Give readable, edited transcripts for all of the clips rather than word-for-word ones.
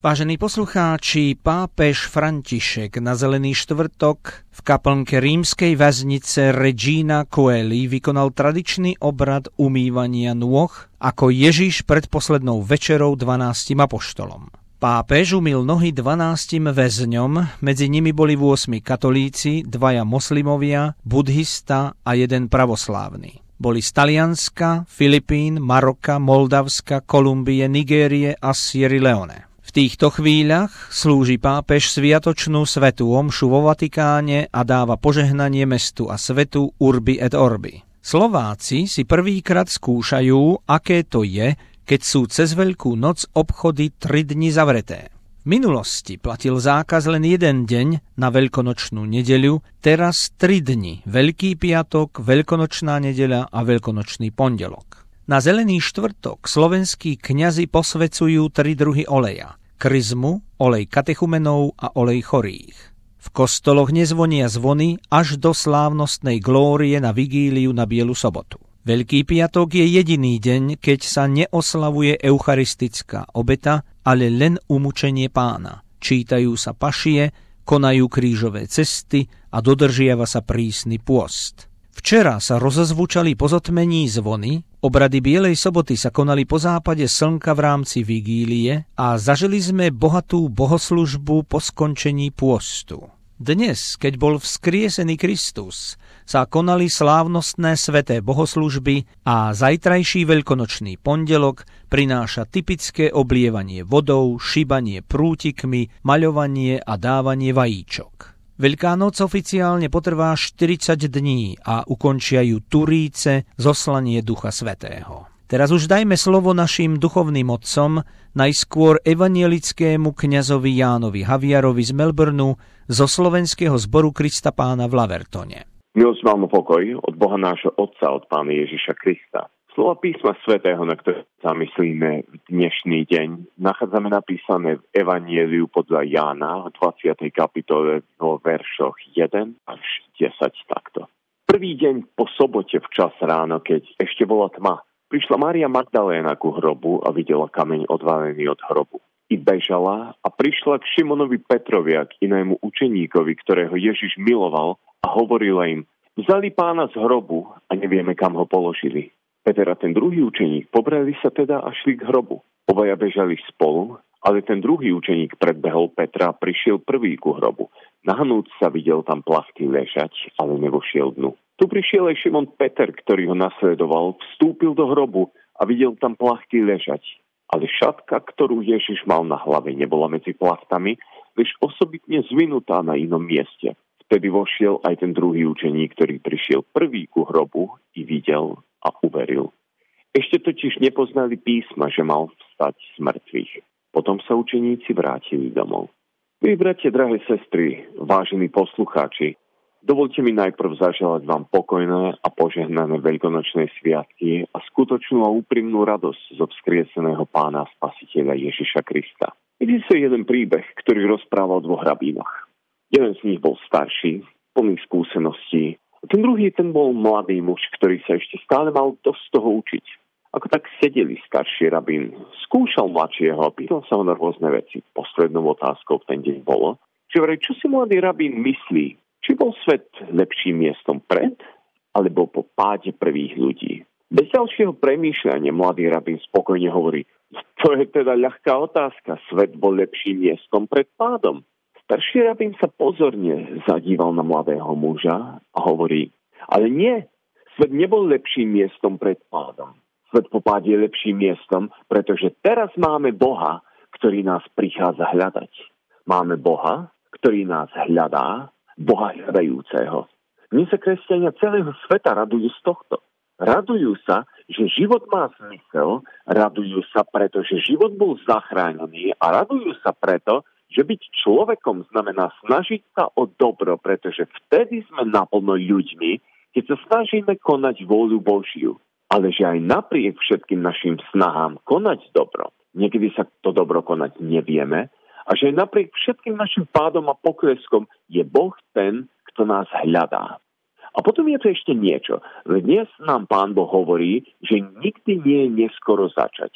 Vážení poslucháči, pápež František na Zelený štvrtok v kaplnke rímskej väznice Regina Coeli vykonal tradičný obrad umývania nôh ako Ježiš pred poslednou večerou 12 apoštolom. Pápež umyl nohy 12 väzňom, medzi nimi boli 8 katolíci, 2 moslimovia, budhista a 1 pravoslávny. Boli z Talianska, Filipín, Maroka, Moldavska, Kolumbie, Nigérie a Sierry Leone. V týchto chvíľach slúži pápež sviatočnú svätú omšu vo Vatikáne a dáva požehnanie mestu a svetu Urbi et Orbi. Slováci si prvýkrát skúšajú, aké to je, keď sú cez Veľkú noc obchody 3 dni zavreté. V minulosti platil zákaz len jeden deň na veľkonočnú nedeľu, teraz 3 dni, Veľký piatok, Veľkonočná nedeľa a Veľkonočný pondelok. Na Zelený štvrtok slovenskí kňazi posväcujú 3 druhy oleja. Kryzmu, olej katechumenov a olej chorých. V kostoloch nezvonia zvony až do slávnostnej glórie na vigíliu na Bielu sobotu. Veľký piatok je jediný deň, keď sa neoslavuje eucharistická obeta, ale len umučenie Pána. Čítajú sa pašie, konajú krížové cesty a dodržiava sa prísny pôst. Včera sa rozozvučali po zotmení zvony, obrady Bielej soboty sa konali po západe slnka v rámci vigílie a zažili sme bohatú bohoslužbu po skončení pôstu. Dnes, keď bol vzkriesený Kristus, sa konali slávnostné sväté bohoslužby a zajtrajší veľkonočný pondelok prináša typické oblievanie vodou, šibanie prútikmi, maľovanie a dávanie vajíčok. Veľká noc oficiálne potrvá 40 dní a ukončia ju turíce, zoslanie Ducha Svätého. Teraz už dajme slovo našim duchovným otcom, najskôr evanjelickému kňazovi Jánovi Haviarovi z Melbourneu zo slovenského zboru Krista Pána v Lavertone. Milosť vám pokoj od Boha nášho Otca, od Pána Ježiša Krista. Slova písma svätého, na ktoré sa myslíme v dnešný deň, nachádzame napísané v Evanjeliu podľa Jána v 20. kapitole vo veršoch 1 až 10 takto. Prvý deň po sobote včas ráno, keď ešte bola tma, prišla Mária Magdaléna ku hrobu a videla kameň odvalený od hrobu. I bežala a prišla k Šimonovi Petrovi a k inému učeníkovi, ktorého Ježiš miloval, a hovorila im: vzali Pána z hrobu a nevieme, kam ho položili. Peter a ten druhý učeník pobrali sa teda a šli k hrobu. Obaja bežali spolu, ale ten druhý učeník predbehol Petra a prišiel prvý ku hrobu. Nahnúc sa videl tam plachty ležať, ale nevošiel dnu. Tu prišiel aj Šimon Peter, ktorý ho nasledoval, vstúpil do hrobu a videl tam plachty ležať. Ale šatka, ktorú Ježiš mal na hlave, nebola medzi plachtami, lež osobitne zvinutá na inom mieste. Vtedy vošiel aj ten druhý učeník, ktorý prišiel prvý ku hrobu i videl a uveril. Ešte totiž nepoznali písma, že mal vstať z mŕtvych. Potom sa učeníci vrátili domov. Milí bratia, drahé sestry, vážení poslucháči, dovolte mi najprv zaželať vám pokojné a požehnané veľkonočné sviatky a skutočnú a úprimnú radosť zo vzkrieseného Pána a Spasiteľa Ježiša Krista. Existuje jeden príbeh, ktorý rozprával o 2 rabínoch. Jeden z nich bol starší, plný skúseností. Ten druhý, ten bol mladý muž, ktorý sa ešte stále mal dosť toho učiť. Ako tak sedeli, starší rabín skúšal mladšieho a pýtal sa ho na rôzne veci. Poslednou otázkou v ten deň bolo, že vraj, čo si mladý rabín myslí, či bol svet lepším miestom pred, alebo po páde prvých ľudí. Bez ďalšieho premýšľania mladý rabín spokojne hovorí: to je teda ľahká otázka, svet bol lepším miestom pred pádom. Starší rabín sa pozorne zadíval na mladého muža a hovorí: ale nie, svet nebol lepším miestom pred pádom. Svet po páde je lepším miestom, pretože teraz máme Boha, ktorý nás prichádza hľadať. Máme Boha, ktorý nás hľadá, Boha hľadajúceho. Dnes sa kresťania celého sveta radujú z tohto. Radujú sa, že život má zmysel, radujú sa, pretože život bol zachránený, a radujú sa preto, že byť človekom znamená snažiť sa o dobro, pretože vtedy sme naplno ľuďmi, keď sa snažíme konať vôľu Božiu. Ale že aj napriek všetkým našim snahám konať dobro, niekedy sa to dobro konať nevieme, a že aj napriek všetkým našim pádom a pokleskom je Boh ten, kto nás hľadá. A potom je to ešte niečo. Dnes nám Pán Boh hovorí, že nikdy nie je neskoro začať.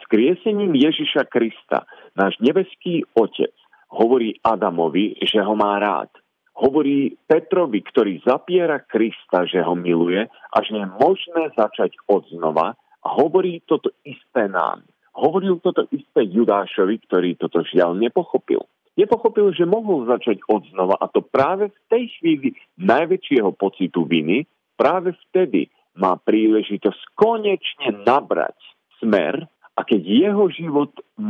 Vzkriesením Ježiša Krista náš nebeský Otec hovorí Adamovi, že ho má rád. Hovorí Petrovi, ktorý zapiera Krista, že ho miluje a že je možné začať odznova, a hovorí toto isté nám. Hovoril toto isté Judášovi, ktorý toto žiaľ nepochopil. Nepochopil, že mohol začať odznova, a to práve v tej chvíli najväčšieho pocitu viny, práve vtedy má príležitosť konečne nabrať smer, a keď jeho život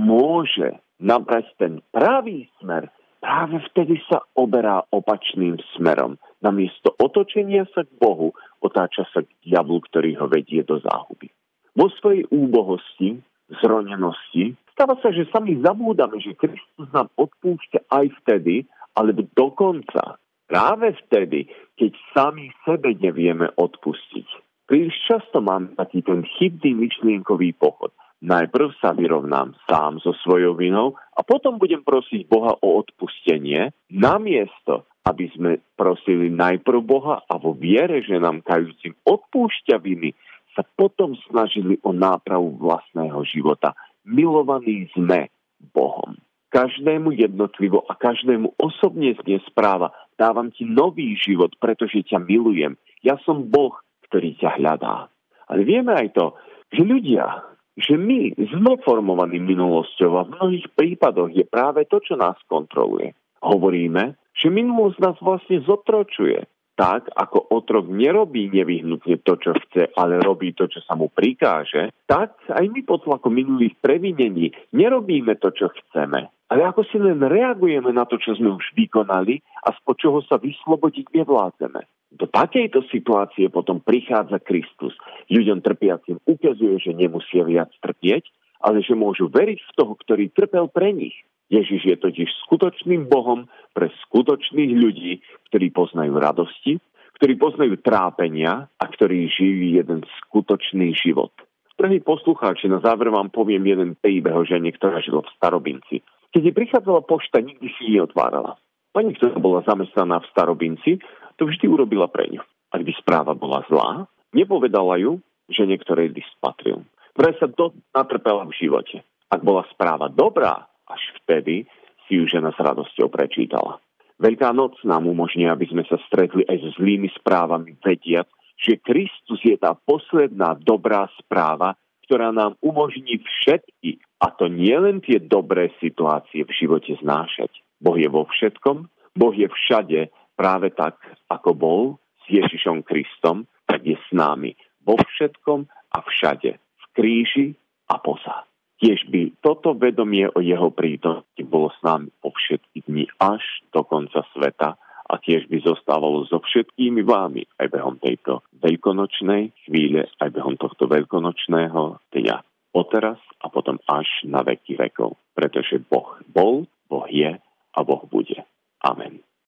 môže nabrať ten pravý smer, práve vtedy sa oberá opačným smerom. Namiesto otočenia sa k Bohu, otáča sa k diablu, ktorý ho vedie do záhuby. Vo svojej úbohosti, zronenosti, stáva sa, že sami zabúdame, že Kristus nám odpúšťa aj vtedy, alebo dokonca práve vtedy, keď sami sebe nevieme odpustiť. Príliš často mám taký ten chybný myšlienkový pochod. Najprv sa vyrovnám sám so svojou vinou a potom budem prosiť Boha o odpustenie, namiesto aby sme prosili najprv Boha a vo viere, že nám kajúcim odpúšťa viny, sa potom snažili o nápravu vlastného života. Milovaní sme Bohom. Každému jednotlivo a každému osobne znie správa: dávam ti nový život, pretože ťa milujem. Ja som Boh, ktorý ťa hľadá. Ale vieme aj to, že ľudia, že my sme formovaní minulosťou a v mnohých prípadoch je práve to, čo nás kontroluje. Hovoríme, že minulosť nás vlastne zotročuje. Tak, ako otrok nerobí nevyhnutne to, čo chce, ale robí to, čo sa mu prikáže, tak aj my pod tlakom minulých previnení nerobíme to, čo chceme. Ale ako si len reagujeme na to, čo sme už vykonali a spod čoho sa vyslobodiť nevládzeme. Do takejto situácie potom prichádza Kristus. Ľuďom trpiacim ukazuje, že nemusia viac trpieť, ale že môžu veriť v toho, ktorý trpel pre nich. Ježiš je totiž skutočným Bohom pre skutočných ľudí, ktorí poznajú radosti, ktorí poznajú trápenia a ktorí žijú jeden skutočný život. Drahí poslucháči, na záver vám poviem jeden príbeh o žene, ktorá žila v Starobinci. Keď jej prichádzala pošta, nikdy si neotvárala. Pani, ktorá bola zamestnaná v Starobinci, to vždy urobila pre ňu. Ak by správa bola zlá, nepovedala ju, že niektorý list patril. Vraj sa natrpela v živote. Ak bola správa dobrá, až vtedy si ju žena s radosťou prečítala. Veľká noc nám umožní, aby sme sa stretli aj so zlými správami, vediac, že Kristus je tá posledná dobrá správa, ktorá nám umožní všetky, a to nie len tie dobré situácie v živote znášať. Boh je vo všetkom, Boh je všade, práve tak, ako bol s Ježišom Kristom, tak je s námi vo všetkom a všade, v kríži a poza. Tiež by toto vedomie o jeho prítomnosti bolo s nami po všetky dni až do konca sveta a tiež by zostávalo so všetkými vámi aj behom tejto veľkonočnej chvíle, aj behom tohto veľkonočného dňa. Odteraz a potom až na veky vekov. Pretože Boh bol, Boh je a Boh bude.